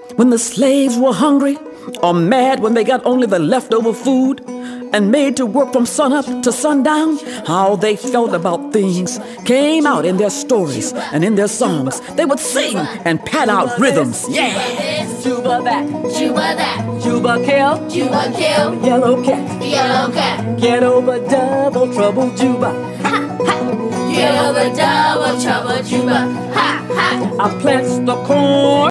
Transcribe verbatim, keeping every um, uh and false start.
When the slaves were hungry or mad when they got only the leftover food and made to work from sunup to sundown, how they felt about things came out in their stories and in their songs. They would sing and pat out rhythms. Yeah. Juba that, Juba that, Juba kill, Juba kill, yellow cat, yellow cat. get over double trouble Juba. Get over double trouble Juba. Ha ha. I plants the corn.